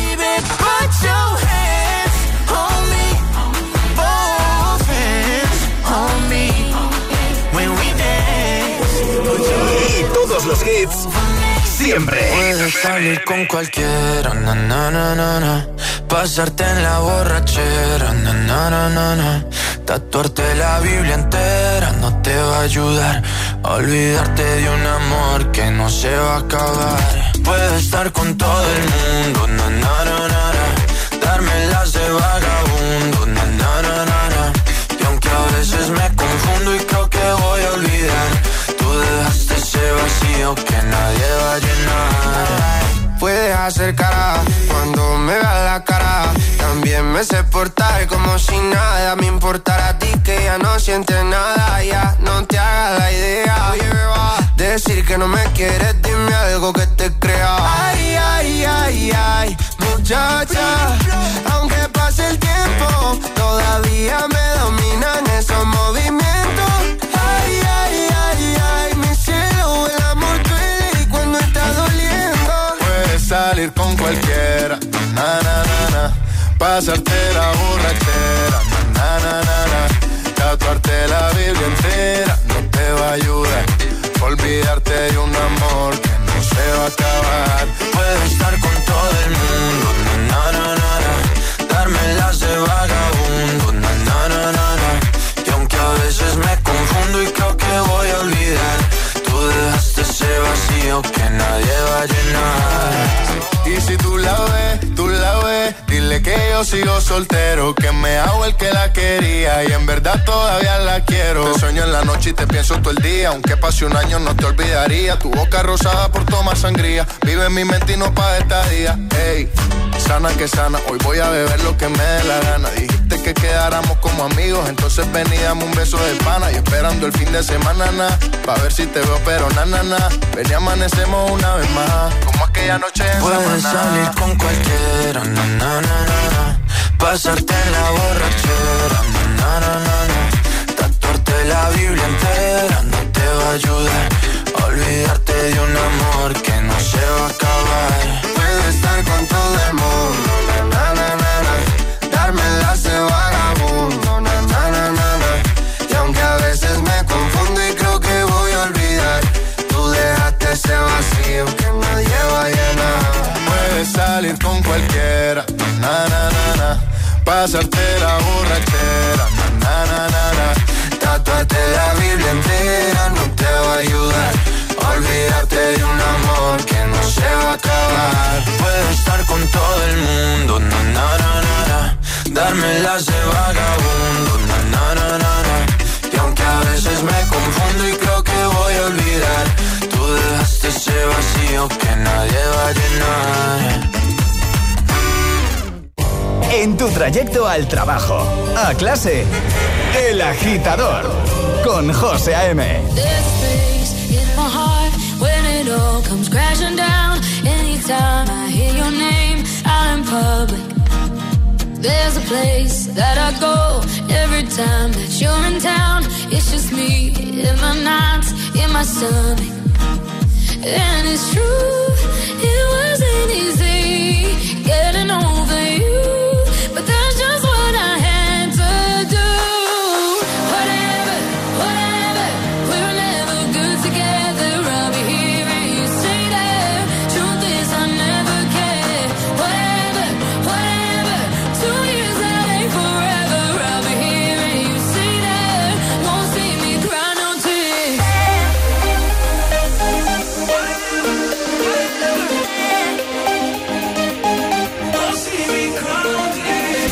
Y todos los hits siempre.
Puedes salir con cualquiera, na, na, na, na, na. Pasarte en la borrachera, na, na, na, na, na. Tatuarte la Biblia entera no te va a ayudar a olvidarte de un amor que no se va a acabar. Puedes estar con todo el mundo, na, na, na, na, na. Darme las de vagabundo, na, na, na, na, na. Y aunque a veces me confundo y creo que voy a olvidar, tú dejaste ese vacío que nadie va a llenar. Puedes hacer cara cuando me veas la cara. También me sé portar como si nada me importara a ti, que ya no sientes nada. Ya no te hagas la idea. Decir que no me quieres, dime algo que te crea. Ay, ay, ay, ay, muchacha. Aunque pase el tiempo, todavía me dominan esos movimientos. Ay, ay, ay, ay, mi cielo
pasarte la borrachera, na, na, na, na. Tatuarte la Biblia entera no te va a ayudar. Olvidarte de un amor que no se va a acabar.
Puedo estar con todo el mundo, na, na, na, na. Darme las de vagabundo, na, na, na, na, na. Y aunque a veces me confundo y creo que voy a olvidar, tú dejaste ese vacío que nadie va a llenar.
Y si tú la ves, dile que yo sigo soltero, que me hago el que la quería y en verdad todavía la quiero. Te sueño en la noche y te pienso todo el día, aunque pase un año no te olvidaría. Tu boca rosada por tomar sangría, vive en mi mente y no pa' esta día. Ey, sana que sana, hoy voy a beber lo que me dé la gana. Dijiste que quedáramos como amigos, entonces ven y dame un beso de pana. Y esperando el fin de semana, na, pa' ver si te veo pero na, na, na. Ven y amanecemos una vez más, como aquella noche en
Puedes salir con cualquiera, na, na, na, na. Pasarte en la borrachera, na, na, na, na. Tatuarte la Biblia entera no te va a ayudar. Olvidarte de un amor que no se va a acabar.
Puedo estar con todo el mundo, na, na, na, na. Darme las de vagabundo, na, na, na, na, na. Y aunque a veces me confundo y creo que voy a olvidar, tú dejaste ese vacío que nadie va a llenar. Puedes salir con cualquiera, na, na, na, na. Pasarte la borrachera, na, na, na, na.
Tatuarte la Biblia entera no te va a ayudar. Olvidarte de un amor que no se va a acabar. Puedo estar con todo el mundo, na, na, na, na, na. Darme las de vagabundo, na, na, na, na, na. Y aunque a veces me confundo y creo que voy a olvidar, tú dejaste ese vacío que nadie va a llenar.
En tu trayecto al trabajo, a clase, El Agitador, con José A.M.
There's a space in my heart when it all comes crashing down. Anytime I hear your name out in public, there's a place that I go every time that you're in town. It's just me in my nights, in my stomach. And it's true, it wasn't easy getting over you. But that's just what I had to do. Whatever, whatever, we were never good together. I'll be here and you stay there. Truth is I never cared. Whatever, whatever, 2 years that ain't forever. I'll be here and you stay there. Won't see me cry no tears. Won't see me cry no tears.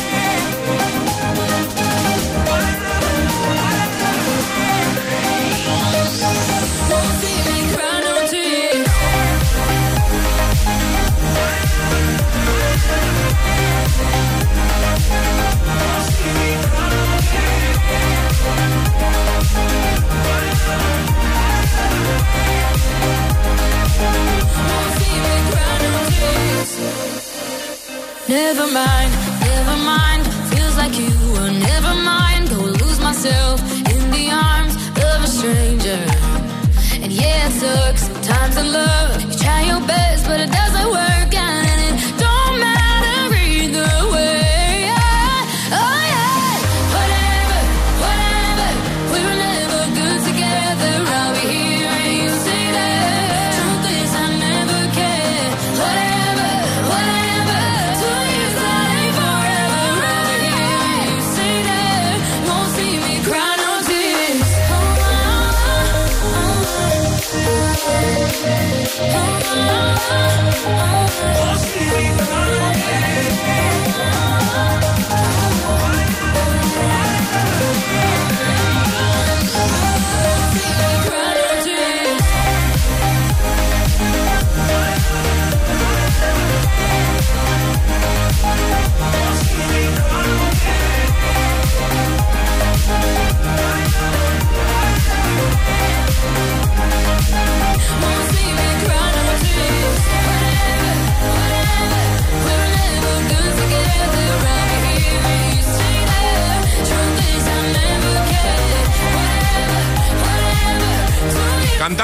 Never mind, never mind. Feels like you were never mind. Go lose myself in the arms of a stranger. And yeah, it sucks sometimes in love. You try your best, but it doesn't work out, and it don't matter either way. Yeah. Oh yeah, whatever, whatever. We were never good together. I'll be here and you say that. Truth is I never cared. Whatever, whatever. 2 years that ain't forever.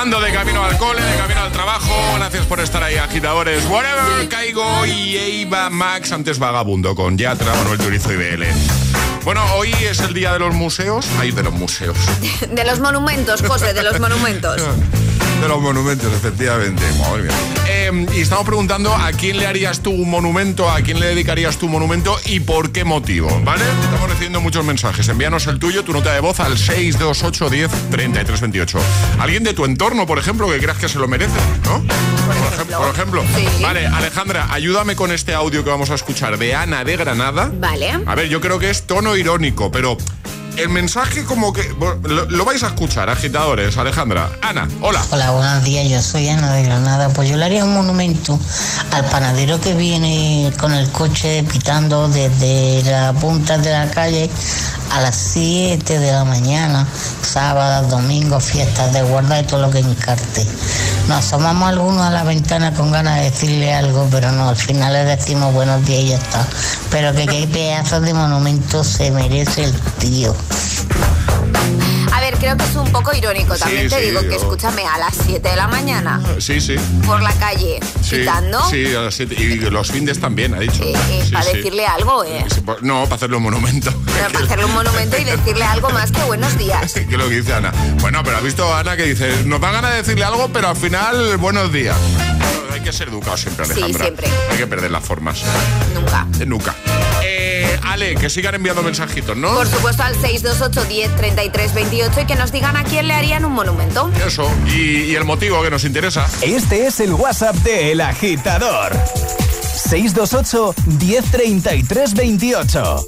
trabajando, de camino al cole, de camino al trabajo. Gracias por estar ahí, agitadores. Whatever, Caigo y Eva Max, antes Vagabundo con Yatra, Manuel Turizo y BL. Bueno, hoy es el día de los museos. Ay, de los museos.
De los monumentos, José, de los monumentos.
De los monumentos, efectivamente. Madre mía. Y estamos preguntando a quién le harías tú un monumento, a quién le dedicarías tu monumento y por qué motivo, ¿vale? Estamos recibiendo muchos mensajes. Envíanos el tuyo, tu nota de voz al 628 10 33 28. Alguien de tu entorno, por ejemplo, que creas que se lo merece, ¿no? Por ejemplo. Sí. Vale, Alejandra, ayúdame con este audio que vamos a escuchar de Ana de Granada.
Vale.
A ver, yo creo que es tono irónico, pero el mensaje como que... Lo vais a escuchar, agitadores. Alejandra. Ana, hola.
Hola, buenos días. Yo soy Ana de Granada. Pues yo le haría un monumento al panadero que viene con el coche pitando desde la punta de la calle a las 7 de la mañana, sábados, domingos, fiestas de guarda y todo lo que encarte. Nos asomamos algunos a la ventana con ganas de decirle algo, pero no, al final le decimos buenos días y ya está. Pero que qué pedazos de monumento se merece el tío.
A ver, creo que es un poco irónico. También te digo que escúchame, a las 7 de la mañana.
Sí.
Por la calle, quitando.
Sí, a las 7. Y los findes también, ha dicho.
Para decirle algo,
No, para hacerle un monumento.
Pero para hacerle un monumento y decirle algo más que buenos días.
Que es lo que dice Ana. Bueno, pero ha visto Ana que dice, nos dan ganas de decirle algo, pero al final, buenos días. Hay que ser educado siempre, Alejandra.
Sí, siempre.
Hay que perder las formas.
Nunca.
Ale, que sigan enviando mensajitos, ¿no?
Por supuesto, al 628 10 33 28 y que nos digan a quién le harían un monumento.
Eso, y el motivo que nos interesa.
Este es el WhatsApp de El Agitador. 628 10 33 28.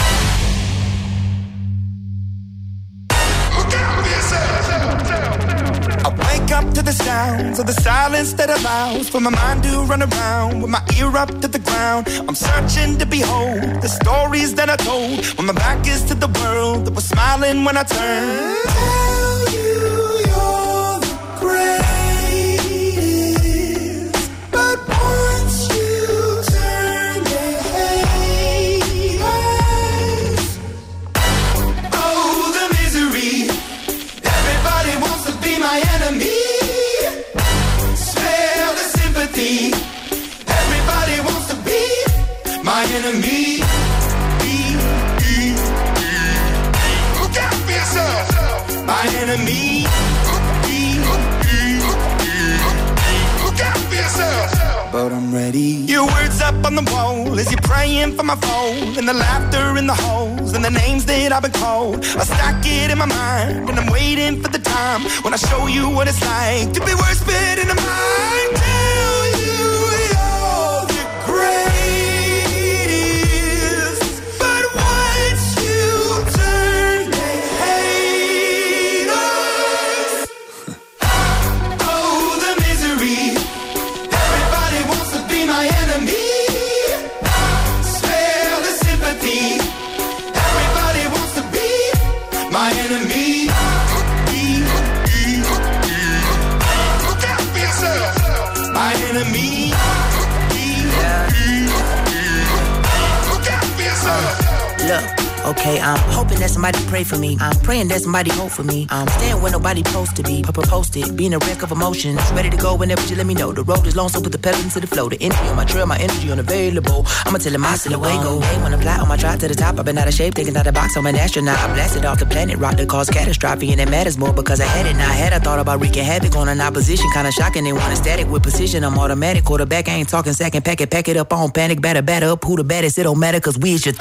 Up to the sounds of the silence that allows for my mind to run around with my ear up to the ground. I'm searching to behold the stories that I told when my back is to the world that was smiling when I turned. Tell you you're the greatest, but once you turn they hate us. Oh, the misery. Everybody wants to be my enemy. Everybody wants to be my enemy. Look out for yourself. My enemy. Look out for yourself. But I'm ready. Your words up on the wall as you're praying for my phone, and the laughter in the holes and the names that I've been called. I stack it in my mind and I'm waiting for the time when I show you what it's like to be worse fit in the mind.
Okay, I'm hoping that somebody pray for me. I'm praying that somebody hope for me. I'm staying where nobody supposed to be. Posted, being a wreck of emotions. Ready to go whenever you let me know. The road is long, so put the pedal into the flow. The energy on my trail, my energy unavailable. I'ma tell him I still away go. Hey, when I fly on my drive to the top, I've been out of shape, thinking out of the box. I'm an astronaut. I blasted off the planet, rock that caused catastrophe, and it matters more because I had it. Now I had I thought about wreaking havoc on an opposition, kinda shocking. They want a static with precision. I'm automatic, quarterback. I ain't talking second, pack it up. I don't panic, batter up. Who the baddest? It don't matter, cause we is your.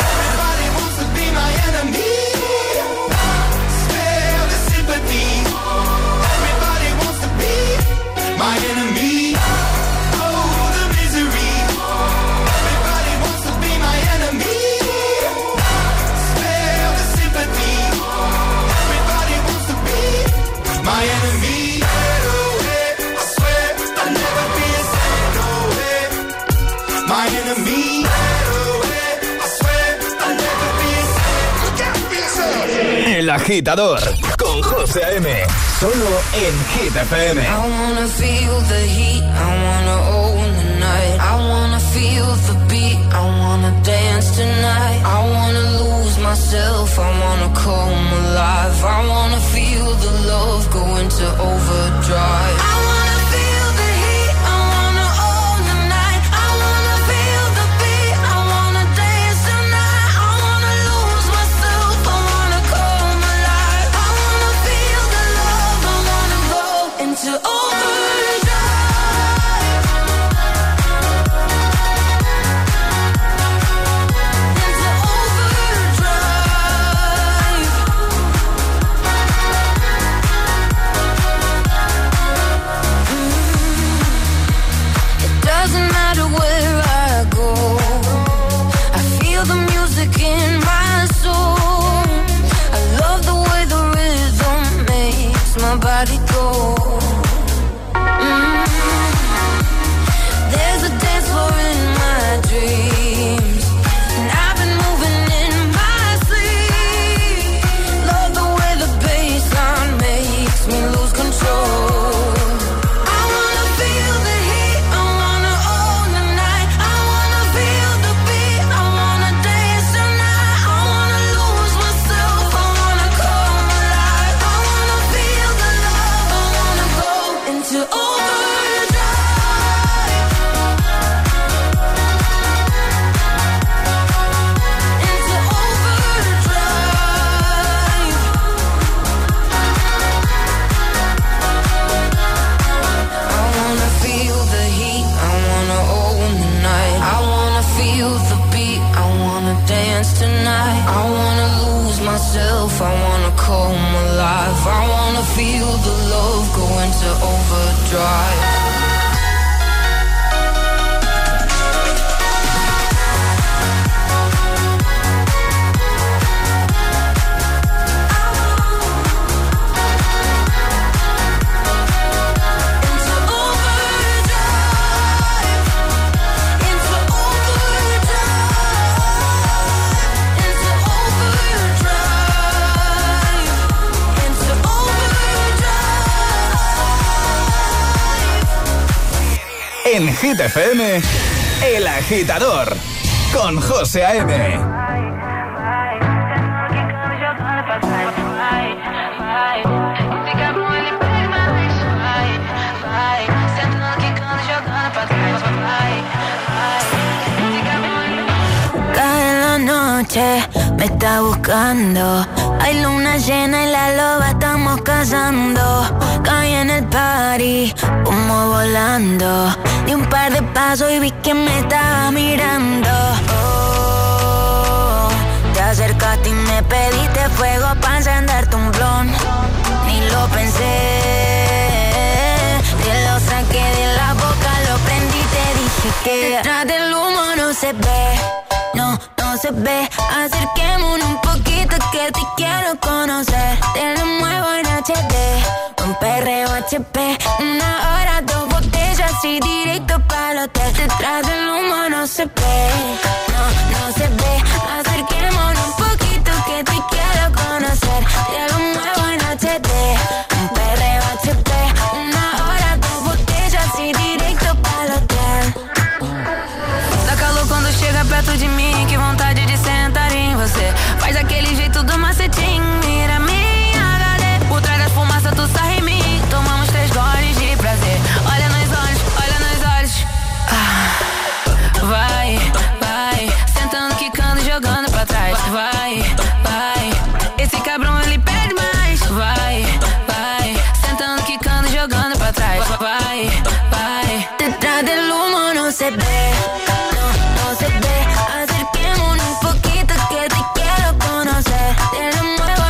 El Agitador con José A.M. Solo en Hit FM.
I wanna feel the heat, I wanna own the night.
right. I wanna feel the beat, I wanna dance tonight. I wanna lose myself, I wanna come alive. I wanna feel the love go into overdrive. I wanna feel the heat, I wanna own the night. I wanna feel the beat, I wanna dance tonight. I wanna lose myself, I wanna come alive. I wanna feel the love, I wanna go into overdrive. In my soul, I love the way the rhythm makes my body go. There's a dance floor in my dreams, and I've been moving in my sleep. Love the way the bassline makes me lose control. I wanna come alive. I wanna feel the love go into overdrive.
En Hit FM, El Agitador, con José A.M.
Cada noche me está buscando. Hay luna llena y la loba estamos cazando. Caí en el party, humo volando. Di un par de pasos y vi que me estaba mirando. Oh, te acercaste y me pediste fuego para encenderte un blon. Ni lo pensé, te lo saqué de la boca, lo prendí y te dije que detrás del humo no se ve, no se ve. Acerquémonos un poquito que te quiero conocer. Te lo muevo en HD, un perreo HP. 1 hora, 2 botellas y directo para el hotel. Detrás del humo no se ve, no se ve. Acerquémonos un poquito que te quiero conocer. Te lo muevo en HD, un perreo HP. 1 hora, 2 botellas y directo para el hotel. Dá calor quando chega perto de mim, que vontade de sentar em você. Faz aquele jeito do macetinho, mira minha HD. Por trás da fumaça tu sai em mim, tomamos 3 goles de prazer. Olha nos olhos, vai, sentando, quicando, jogando pra trás. Vai, esse cabrão ele pede mais. Vai, sentando, quicando, jogando pra trás. Vai, detrás del humo no se ve, no se ve. Acerquémonos un poquito que te quiero conocer. Te lo muevo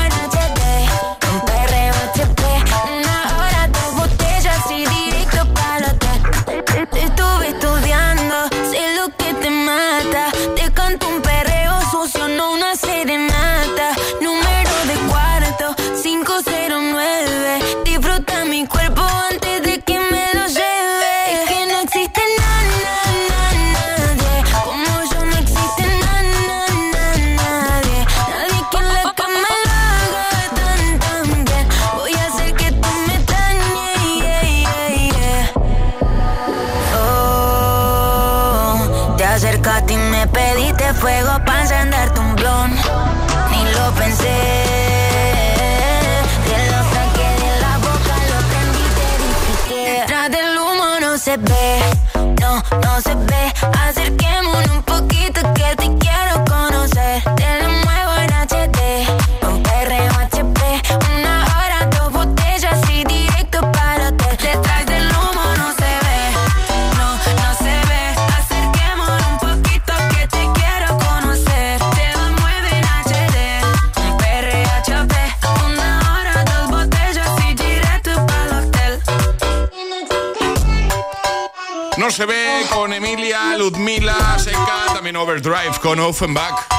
Me pediste fuego pa' encenderte un blon. Ni lo pensé. Te lo saqué de la boca, lo prendí y te dije que detrás del humo no se ve. No, no se ve. Acerquémonos un poquito que te quiero conocer. Te lo muevo en HD, un perreo HP. Una hora, 2 botellas y directo para hotel. Detrás del humo no se ve. No, no se ve. Acerquémonos un poquito que te quiero conocer. Te lo muevo en HD, un perreo HP. Una hora, 2 botellas y directo para hotel.
No se ve con Emilia, Ludmila, Seca, también Overdrive con Offenbach.